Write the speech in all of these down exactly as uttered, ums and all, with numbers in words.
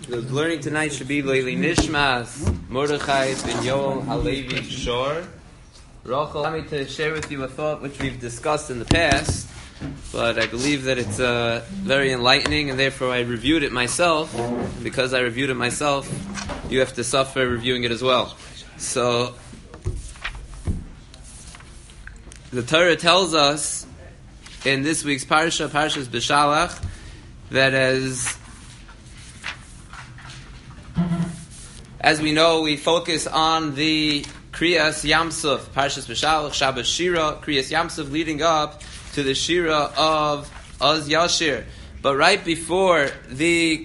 The learning tonight should be Leili Nishmas Mordechai ben Yoel Halevi Shor. Rachel, allow me to share with you a thought which we've discussed in the past, but I believe that it's uh, very enlightening, and therefore I reviewed it myself. Because I reviewed it myself, you have to suffer reviewing it as well. So, the Torah tells us in this week's Parsha, Parshas Beshalach, that as as we know, we focus on the Kriyas Yamsuf, Parshas Beshalach, Shabbos Shira, Kriyas Yamsuf, leading up to the Shira of Oz Yashir. But right before the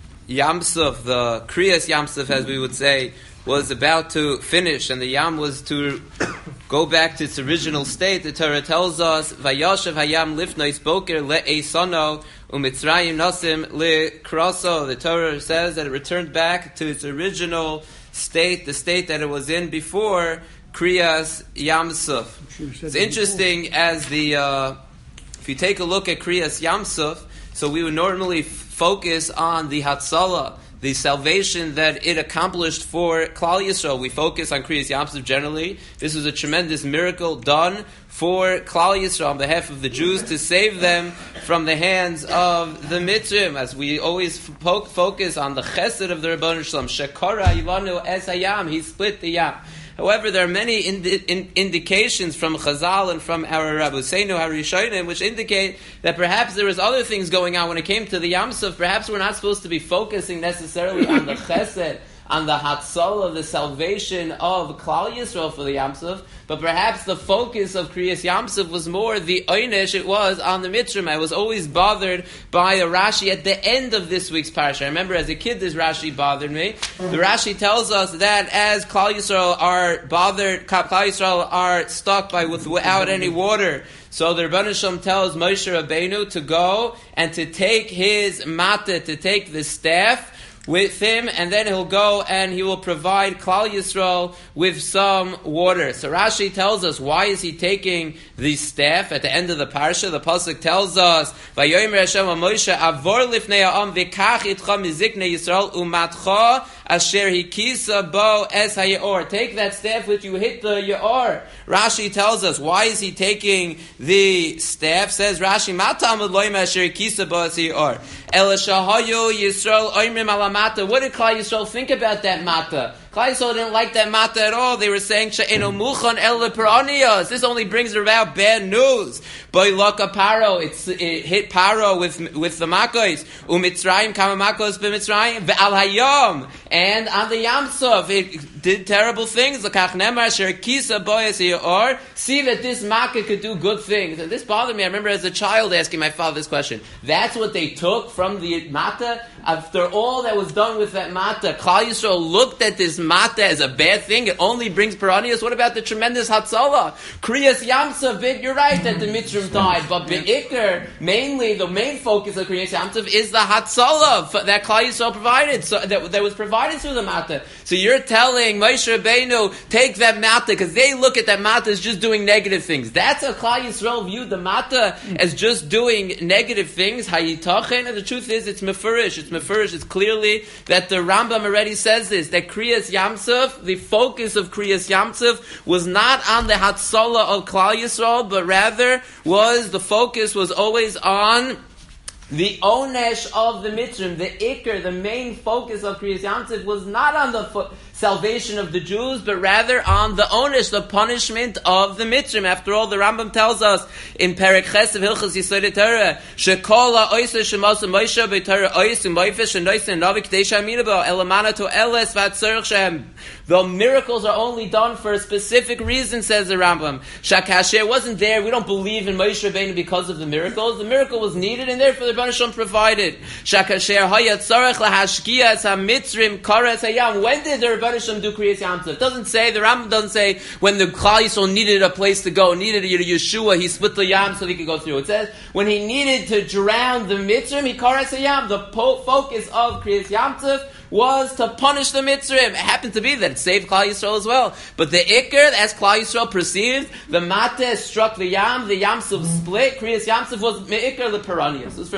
Yamsuf, the Kriyas Yamsuf, as we would say, was about to finish, and the Yam was to go back to its original state, the Torah tells us, Vayashav Hayam Lifnois Boker Le'esono Umitzrayim Nasim Le'kraso. The Torah says that it returned back to its original state, the state that it was in before Kriyas Yamsuf. It's interesting before. as the, uh, if you take a look at Kriyas Yamsuf, so we would normally f- focus on the Hatzalah, the salvation that it accomplished for Klal Yisrael. We focus on Kriyas Yamsuf generally. This was a tremendous miracle done for Klal Yisrael on behalf of the Jews to save them from the hands of the Mitzrim. As we always fo- focus on the Chesed of the Rebbeinu Shalom, Shekara Ilanu Es Hayam, he split the Yam. However, there are many indi- in- indications from Chazal and from our Rabbeinu HaRishonim which indicate that perhaps there was other things going on when it came to the Yamsuf. Perhaps we're not supposed to be focusing necessarily on the Chesed, on the Hatzalah, the salvation of Klal Yisrael for the Yamsuf, but perhaps the focus of Kriyas Yamsuf was more the Oynish it was on the Mitzrim. I was always bothered by a Rashi at the end of this week's parasha. I remember as a kid this Rashi bothered me. The Rashi tells us that as Klal Yisrael are bothered, Klal Yisrael are stuck by with, without any water, so the Rebbeinu Shalom tells Moshe Rabbeinu to go and to take his mateh, to take the staff with him, and then he'll go and he will provide Klal Yisrael with some water. So Rashi tells us, why is he taking the staff at the end of the parsha? The pasuk tells us, "Vayomer Hashem Moshe avor lifnei ha'am v'kach itcha miziknei Yisrael umatcha asher hikisa bo es hayeor." Take that staff which you hit the yeor. Rashi tells us, why is he taking the staff? Says Rashi, "Matam loim asher hikisa bo es hayeor." El shahayu Yisrael oimrim alam. What did Klal Yisrael think about that mata? Klal Yisrael didn't like that mata at all. They were saying, "She'eno muchan el leperonios." This only brings about bad news. Boilaka paro, it's it hit paro with with the makos. Umitzrayim kama makos b'mitzrayim ve'al hayom, and on the Yamsuf it did terrible things. L'kach nemar sher kisa boyes or see that this makkah could do good things. And this bothered me. I remember as a child asking my father this question. That's what they took from the mata. After all that was done with that mata, Klal Yisrael looked at this mata as a bad thing. It only brings paranias. What about the tremendous Hatzalah? Kriyas Yamsuf, you're right that the Mitzrim died, but Be'ikr, mainly, the main focus of Kriyas Yamsuf is the Hatzalah that Klal Yisrael provided, so that, that was provided through the mata. So you're telling Moshe Rabbeinu, take that mata, because they look at that mata as just doing negative things. That's how Klal Yisrael viewed the mata, as just doing negative things. Hayitachen, and the truth is, it's mefurish. It's mefurish. It's clearly that the Rambam already says this, that Kriyas Yamsuf, the focus of Kriyas Yamsuf was not on the Hatzalah of Klal Yisrael, but rather was, the focus was always on the onesh of the Mitzrim. The Iker, the main focus of Kriyas Yamsuf was not on the fo- salvation of the Jews, but rather on the onesh, the punishment of the Mitzrim. After all, the Rambam tells us in Perek Ches of Hilchos Yesodei Torah, "Shekol ha'oiseh shemasa Moshe b'Torah oisim moifes shenoisen navi k'dei she'aminu bo elamana to eles v'atzorich shehem." The miracles are only done for a specific reason, says the Rambam. Shakasher wasn't there. We don't believe in Moshe Rabbeinu because of the miracles. The miracle was needed, and therefore the Rebbeinu Shalom provided. Shakasher hayatzorich lahashkia es hamitzrim kares hayam. When did the Rebbeinu Shalom do Kriyas Yamsuf? It doesn't say, the Rambam doesn't say when the Klal Yisrael needed a place to go, needed a Yeshua, he split the Yam so they could go through. It says when he needed to drown the Mitzrim, he kares hayam. The po- focus of Kriyas Yamsuf was to punish the Mitzrim. It happened to be that it saved Klal Yisrael as well. But the Iker, as Klal Yisrael perceived, the Mateh struck the Yam, the Yamsuf split, Kriyas Yamsuf was Me'ikr the Paranias. It was for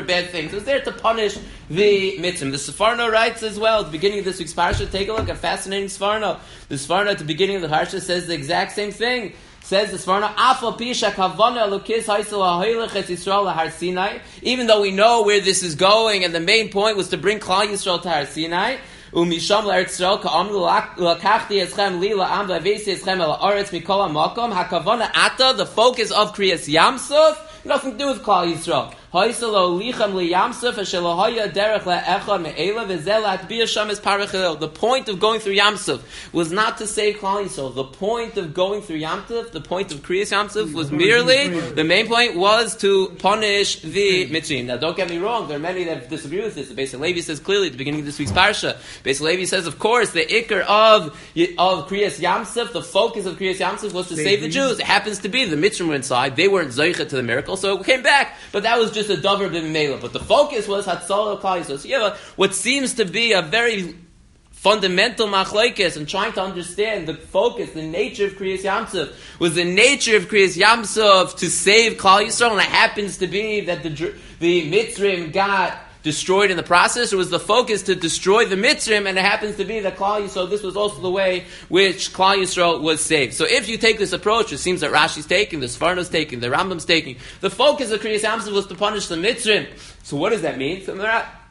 bad things. It was there to punish the mitzvah. The Sforno writes as well at the beginning of this week's parsha. Take a look at fascinating Sforno. The Sforno at the beginning of the parsha says the exact same thing. Says the Sforno, Afal Pisha Kavana Lukis Haisel HaHoilech Es Yisrael LaHar Sinai. Even though we know where this is going, and the main point was to bring Klal Yisrael to Har Sinai. Umisham L'Eretz Yisrael Ka'amru L'Kachti Eschem Li La'am V'Avesi Eschem El Ha'aretz Mikol HaMakom HaKavana Ata. The focus of Kriyas Yamsuf, nothing to do with Klal Yisrael. The point of going through Yamsuf was not to save Klal Yisrael. The point of going through Yamsuf, the point of Kriyas Yamsuf, was merely, the main point was to punish the Mitzrayim. Now don't get me wrong, there are many that disagree with this. The Beis Halevi says clearly at the beginning of this week's parsha, Beis Halevi says, of course, the ikar of, of Kriyas Yamsuf, the focus of Kriyas Yamsuf was to save the Jews. It happens to be the Mitzrayim were inside, they weren't zoichet to the miracle, so it came back. But that was just a davar b'mimela. But the focus was Hatzal Klal Yisrael. So you have a, what seems to be a very fundamental machlokes and trying to understand the focus, the nature of Kriyas Yamsuf was the nature of Kriyas Yamsuf to save Klal Yisrael, and it happens to be that the the Mitzrayim got destroyed in the process. It was the focus to destroy the Mitzrayim, and it happens to be that Klal Yisrael, this was also the way which Klal Yisrael was saved. So if you take this approach, it seems that Rashi's taking, the Sforno's taking, the Rambam's taking, the focus of Kriyas Yamsuf was to punish the Mitzrayim. So what does that mean? So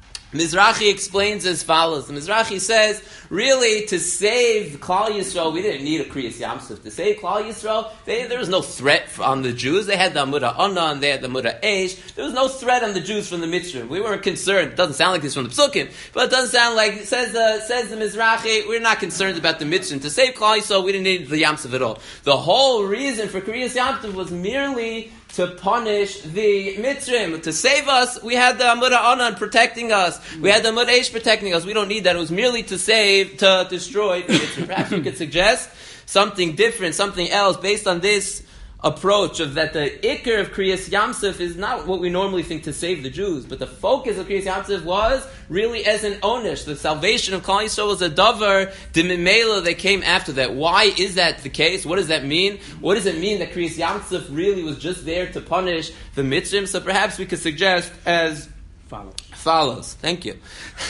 Mizrahi explains as follows. The Mizrahi says, really, to save Klal Yisrael, we didn't need a Kriyas Yamsuf. To save Klal Yisrael, they, there was no threat on the Jews. They had the Amud Ha'ana and they had the Amud Ha'esh. There was no threat on the Jews from the Mitzrayim. We weren't concerned. It doesn't sound like this from the Psukim, but it doesn't sound like, says the, says the Mizrahi, we're not concerned about the Mitzrayim. To save Klal Yisrael, we didn't need the Yamsuf at all. The whole reason for Kriyas Yamsuf was merely to punish the Mitzrayim. To save us, we had the Amud Ha'ana protecting us. We had the Amud Ha'esh protecting us. We don't need that. It was merely to save, to destroy the Mitzrayim. Perhaps you could suggest something different, something else, based on this approach of that the ikar of Kriyas Yamsuf is not what we normally think to save the Jews, but the focus of Kriyas Yamsuf was really as an onish. The salvation of Klal Yisrael was a davar d'mimela that came after that. Why is that the case? What does that mean? What does it mean that Kriyas Yamsuf really was just there to punish the Mitzrayim? So perhaps we could suggest as follows. Follows. Thank you.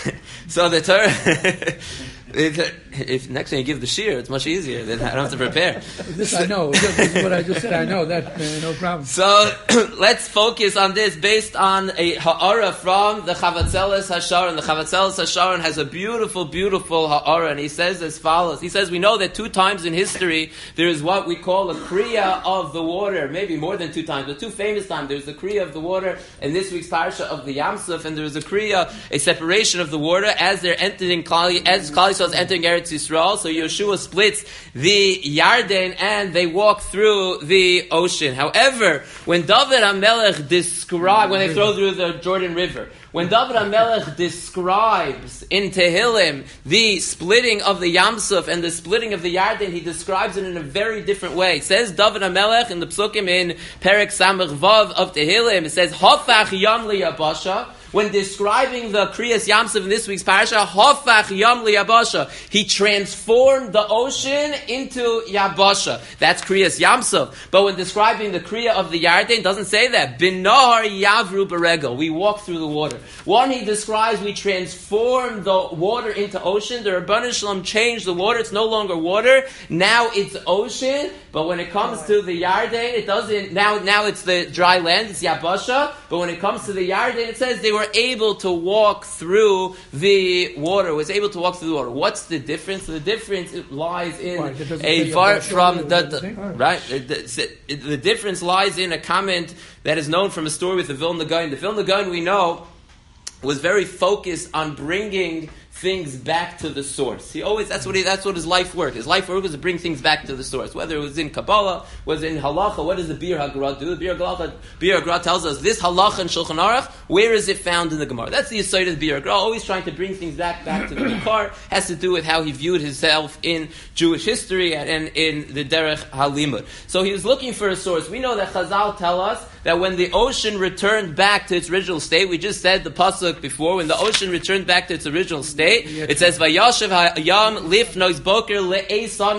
So the Torah. If, if next time you give the shir, it's much easier. Then I don't have to prepare. This I know. This is what I just said. I know that. Uh, no problem. So let's focus on this based on a ha'ara from the Chavatzeles Hasharon. The Chavatzeles Hasharon has a beautiful, beautiful ha'ara, and he says as follows. He says, we know that two times in history there is what we call a kriya of the water. Maybe more than two times, but two famous times. There's the kriya of the water in this week's parsha of the Yamsuf, and there is a kriya, a separation of the water as they're entering Klal, as Klal Yisrael is entering Eretz Yisrael. So Yeshua splits the Yarden and they walk through the ocean. However, when David HaMelech describes, when they throw through the Jordan River, when David HaMelech describes in Tehillim the splitting of the Yamsuf and the splitting of the Yarden, he describes it in a very different way. It says David HaMelech in the Psukim in Perek Samach Vav of Tehillim, it says Hafach Yam Liyabasha. When describing the Kriyas Yamsuf in this week's parasha, Hafach Yam Liyabasha, he transformed the ocean into Yabasha. That's Kriyas Yamsuf. But when describing the Kriya of the Yarden, it doesn't say that. Bin Nahar Yavru Beregel, we walk through the water. One, he describes we transform the water into ocean. The Rabbanan Shalom changed the water. It's no longer water. Now it's ocean. But when it comes to the Yarden, it doesn't, now, now it's the dry land, it's Yabasha. But when it comes to the Yarden, it says they were able to walk through the water, was able to walk through the water. What's the difference? The difference lies in right, a far from the, the right. The, the, the difference lies in a comment that is known from a story with the Vilna Gaon. The Vilna Gaon, we know, was very focused on bringing things back to the source. He always, that's what he, that's what his life work. His life work was to bring things back to the source. Whether it was in Kabbalah, was in Halacha, what does the Bir HaGra do? The Bir HaGra, Bir HaGra tells us this Halacha and Shulchan Aruch, where is it found in the Gemara? That's the aside of the Bir HaGra, always trying to bring things back, back to the Mikar, has to do with how he viewed himself in Jewish history and, and in the Derech HaLimud. So he was looking for a source. We know that Chazal tell us that when the ocean returned back to its original state, we just said the pasuk before, when the ocean returned back to its original state, it says, "Vayashav hayam lifnois boker le'esanoi."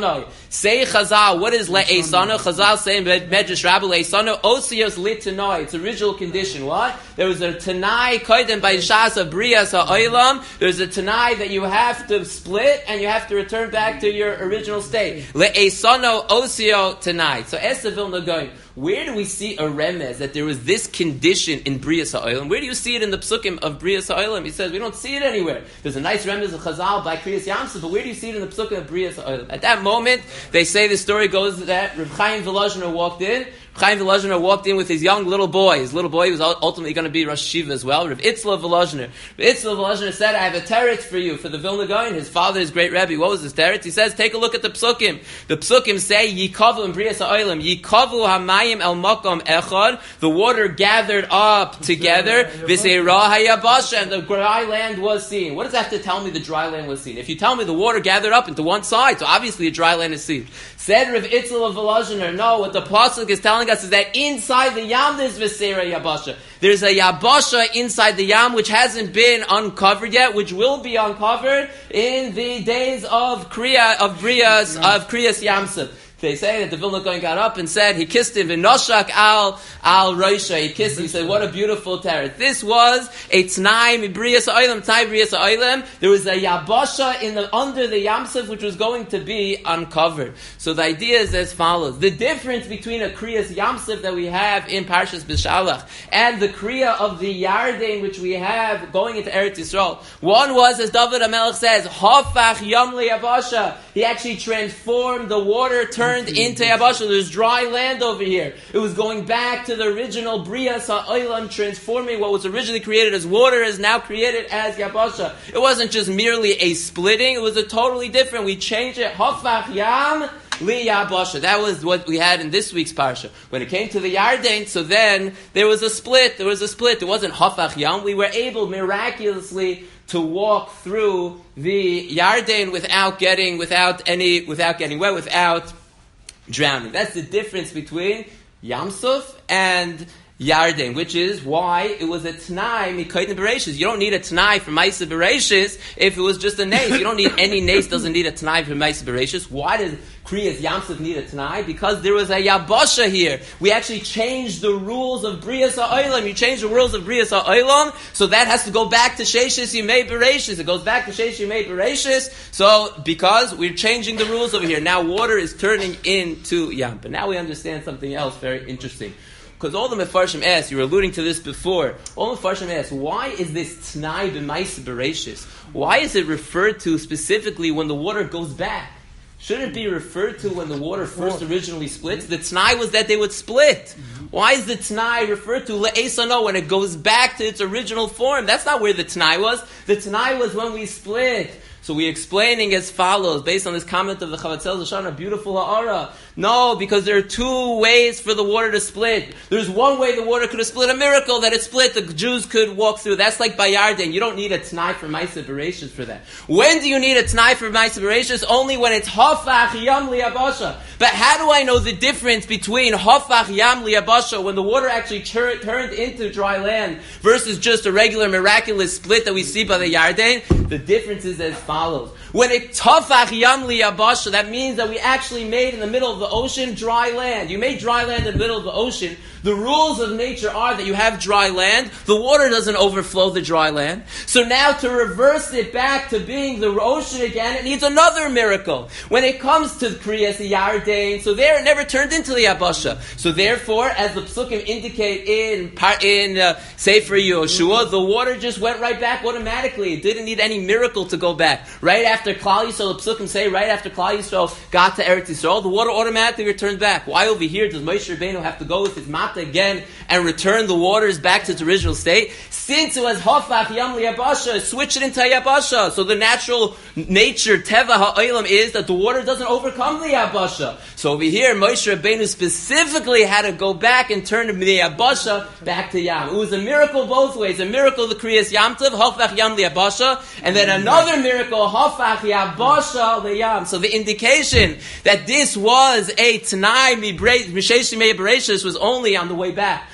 Say Chazal, what is le'esana? Chazal saying Medrash Rabbi le'esana osiyos litanoi. It's original condition. What? There was a tanai koden by shas of brias ha'olam. There's a tanai that you have to split and you have to return back to your original state. Le'esano osio tanai. So Esther Vilna going, where do we see a remez that there was this condition in brias ha'olam? Where do you see it in the psukim of brias ha'olam? He says we don't see it anywhere. There's a nice remez of Chazal by Kriyas Yamsuf, but where do you see it in the psukim of brias ha'olam? At that moment, they say the story goes that Reb Chaim Volozhiner walked in. Chaim Volozhiner walked in with his young little boy. His little boy was ultimately going to be Rosh Shiva as well. Reb Itzla Volozhiner. Reb Itzla Volozhiner said, I have a teretz for you, for the Vilna Gaon. His father is great Rebbe. What was his teretz? He says, take a look at the psukim. The psukim say, Yikavu in Brias HaOlam, Yikavu hamayim el makom echad. The water gathered up together. V'seirah hayabasha, and the dry land was seen. What does that have to tell me the dry land was seen? If you tell me the water gathered up into one side, so obviously the dry land is seen. Said Rav Itzel of Volozhiner, no, what the pasuk is telling us is that inside the yam there's Vesera Yabasha. There's a Yabasha inside the yam which hasn't been uncovered yet, which will be uncovered in the days of Kriya, of Brias, of Kriyas Yamsuf. They say that the Vilna Gaon got up and said, he kissed him, v'noshak al, al roisha, he kissed him, he said, what a beautiful teretz. This was a t'nai mibrias ha'olam, t'nai brias ha'olam. There was a yabasha in the, under the yamsuf, which was going to be uncovered. So the idea is as follows. The difference between a kriyas yamsuf that we have in Parshas B'Shalach and the kriya of the Yarden, which we have going into Eretz Yisrael. One was, as David HaMelech says, hafach yam liyabasha. He actually transformed the water, turned into Yabasha. There's dry land over here. It was going back to the original Brias HaOlam, transforming what was originally created as water is now created as Yabasha. It wasn't just merely a splitting, it was a totally different. We changed it. Hafach Yam Li Yabasha. That was what we had in this week's parsha. When it came to the Yarden, so then there was a split. There was a split. It wasn't Hafach Yam. We were able miraculously to walk through the Yarden without getting, without any, without getting wet, without drowning. That's the difference between Yamsuf and Yarden, which is why it was a T'nai Mikoyden Bereshis. You don't need a T'nai for Maisa Bereshis if it was just a Nace. You don't need any Nace, doesn't need a T'nai for Maisa Bereshis. Why does Kriyas Yamsuf need a T'nai? Because there was a Yabasha here. We actually changed the rules of Brias HaOlam. You changed the rules of Brias HaOlam, so that has to go back to Sheishis Yimei Bereshis. It goes back to Sheishis Yimei Bereshis. So, because we're changing the rules over here, now water is turning into Yam. But now we understand something else very interesting. Because all the Mefarshim ask, you were alluding to this before, all the Mefarshim ask, why is this T'nai b'Maisa Bereshis? Why is it referred to specifically when the water goes back? Should it be referred to when the water first originally splits? The T'nai was that they would split. Why is the T'nai referred to Le'esano when it goes back to its original form? That's not where the T'nai was. The T'nai was when we split. So we're explaining as follows, based on this comment of the Chavatzel Zashana, beautiful ha'ara. No, because there are two ways for the water to split. There's one way the water could have split, a miracle that it split, the Jews could walk through. That's like by Yarden. You don't need a T'nai for Maisa Bereshis for that. When do you need a T'nai for Maisa Bereshis? Only when it's Hafach Yam Liyabasha. But how do I know the difference between Hafach Yam Liyabasha, when the water actually tur- turned into dry land, versus just a regular miraculous split that we see by the Yarden? The difference is as follows. When it Hafach Yam Liyabasha, that means that we actually made in the middle of the ocean dry land. You made dry land in the middle of the ocean. The rules of nature are that you have dry land. The water doesn't overflow the dry land. So now to reverse it back to being the ocean again, it needs another miracle. When it comes to Kriyas Yarden, so there it never turned into the Yabasha. So therefore, as the Psukim indicate in in uh, Sefer Yehoshua, the water just went right back automatically. It didn't need any miracle to go back. Right after Klal Yisrael, the Psukim say, right after Klal Yisrael got to Eretz Yisrael, the water automatically returned back. Why over here does Moshe Rabbeinu have to go with his mat again and return the waters back to its original state? Since it was Hafach Yam Liyabasha, switch it into Yabasha. So the natural nature, Teva Ha'olam, is that the water doesn't overcome the Yabasha. So over here, Moshe Rabbeinu specifically had to go back and turn the Yabasha back to Yam. It was a miracle both ways. A miracle, the Kriyas Yam Tov, Hafach Yam Liyabasha, and then another miracle, Hafach Yabasha Liyam. So the indication that this was a T'nai Mishesh Yimei Bereshis was only on the way back.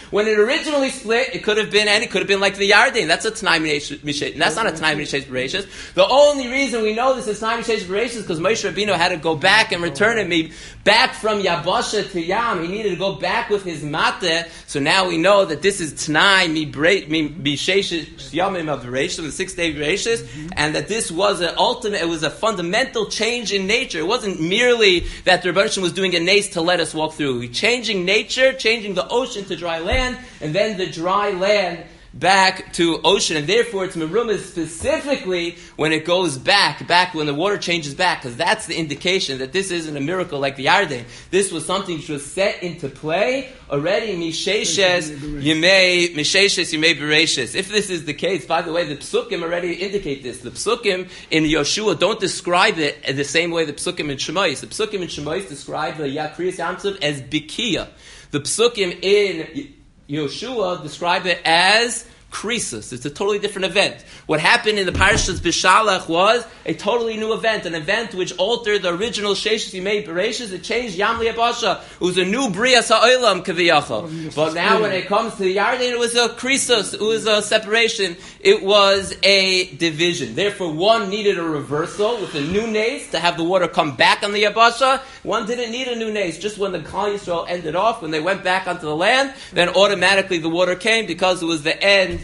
When it originally split, it could have been, and it could have been like the Yarden. That's a T'nai Mishesh. That's not a T'nai Mishesh Bereshis. The only reason we know this is T'nai Mishesh Bereshis is because Moshe Rabbeinu had to go back and return it me back from Yabasha to Yam. He needed to go back with his Mateh. So now we know that this is T'nai Mishesh Yamim of Bereshis, the six day Bereshis, mm-hmm. and that this was an ultimate, it was a fundamental change in nature. It wasn't merely that the Rebbe was doing a nace to let us walk through. He changing nature, changing the ocean to dry land, and then the dry land back to ocean, and therefore it's merumah specifically when it goes back, back when the water changes back, because that's the indication that this isn't a miracle like the Yarden. This was something which was set into play already. Misheshes Yemei Misheshes Yemei Bereshis. If this is the case, by the way, the Psukim already indicate this. The Psukim in Yoshua don't describe it the same way the Psukim in Shemais. The Psukim in Shemais describe the Kriyas Yamsuf as Bikia. The Psukim in Yoshua describe it as Krisus. It's a totally different event. What happened in the Parashas Bishalach was a totally new event, an event which altered the original Sheshis Yimei Bereshis. It changed Yam Liabasha. It was a new Bria Sa'olam Kaviyachal. But now when it comes to the Yarden, it was a Krisus. It was a separation. It was a division. Therefore, one needed a reversal with a new nace to have the water come back on the Yabasha. One didn't need a new nace. Just when the Klal Yisrael ended off, when they went back onto the land, then automatically the water came because it was the end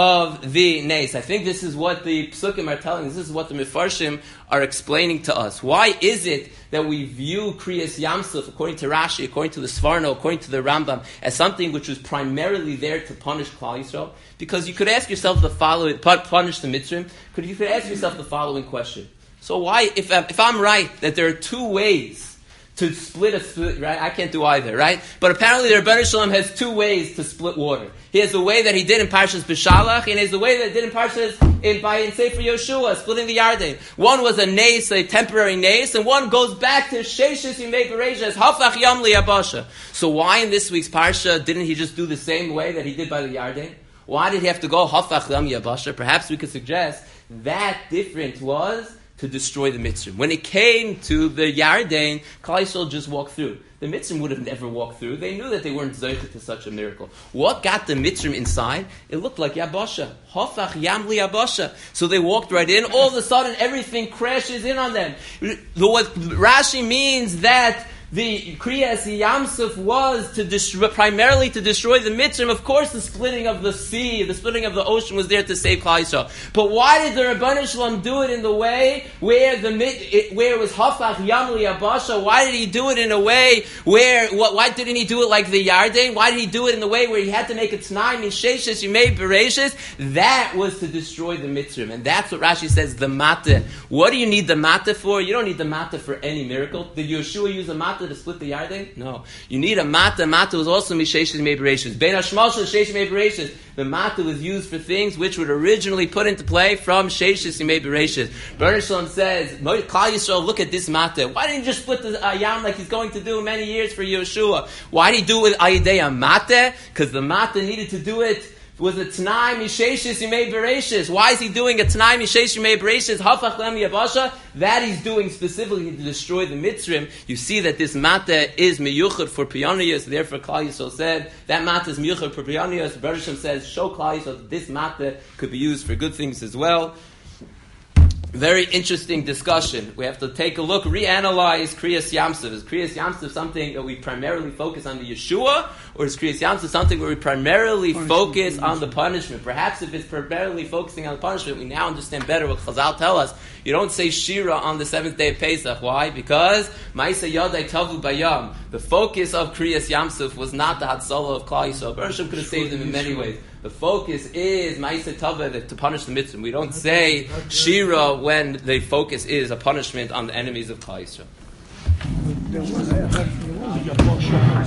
of the nace. I think this is what the Psukim are telling us. This is what the Mefarshim are explaining to us. Why is it that we view Kriyas Yamsuf, according to Rashi, according to the Sforno, according to the Rambam, as something which was primarily there to punish Klal Yisrael? Because you could ask yourself the following, punish the Mitzrim, could you could ask yourself the following question. So why, if, if I'm right, that there are two ways to split a split, right? I can't do either, right? But apparently the Rebbeinu Shalom has two ways to split water. He has the way that he did in Parshas Bishalach, and he has the way that he did in Parshas in by in Sefer Yoshua, splitting the Yarden. One was a nace, a temporary nace, and one goes back to Sheshis Yimei Bereshis, Hafach Yam Liabasha. So why in this week's Parsha didn't he just do the same way that he did by the Yarden? Why did he have to go Hafach Yam Liabasha? Perhaps we could suggest that difference was to destroy the Mitzrim. When it came to the Yarden, Klal Yisrael just walked through. The Mitzrim would have never walked through. They knew that they weren't zeicha to such a miracle. What got the Mitzrim inside? It looked like Yabasha. Hafach Yam Li Yabasha. So they walked right in. All of a sudden, everything crashes in on them. What Rashi means that the Kriyas Yamsuf was to destroy, primarily to destroy the Mitzrim. Of course, the splitting of the sea, the splitting of the ocean was there to save Klal Yisrael. But why did the Rebbeinu Shalom do it in the way where the it, where it was Hafach Yam Li Yabasha? Why did he do it in a way where? What, why didn't he do it like the Yarden? Why did he do it in the way where he had to make a T'nai Misheshes Yimei Bereshis? That was to destroy the Mitzrim, and that's what Rashi says. The Mateh. What do you need the Mateh for? You don't need the Mateh for any miracle. Did Yeshua use a Mateh to split the Yarden? No. You need a Mateh. Mateh was also Misheshes Yimei Bereshis. Bein Hashmal Shel Sheish Yimei Bereshis. The Mateh was used for things which were originally put into play from Sheshis Yimei Bereshis. Rebbeinu Shalom says, Klal Yisrael, look at this Mateh. Why didn't he just split the uh, Yam like he's going to do many years for Yeshua? Why did he do it with Ayidei Mateh? Because the Mateh needed to do it was a T'nai Misheshis Yimei Bereshis. Why is he doing a T'nai Misheshis Yimei Bereshis? Hafach Lam Yabasha. That he's doing specifically to destroy the Mitzrim. You see that this Mateh is miyuchad for Piyoniyos. Therefore, Klal Yisrael said that Mateh is miyuchad for Piyoniyos. Bereshim says, show Klal Yisrael that this Mateh could be used for good things as well. Very interesting discussion. We have to take a look, reanalyze Kriyas Yamsuf. Is Kriyas Yamsuf something that we primarily focus on the Yeshua, or is Kriyas Yamsuf something where we primarily focus on the punishment? Perhaps if it's primarily focusing on the punishment, we now understand better what Chazal tell us. You don't say Shira on the seventh day of Pesach. Why? Because Ma'aseh Yadai Tavu Bayam. The focus of Kriyas Yamsuf was not the Hatzalah of Klal Yisrael. Bereshim could have saved them in many ways. The focus is Ma'aseh Taveh, to punish the Mitzvah. We don't say Shira when the focus is a punishment on the enemies of Klal Yisrael.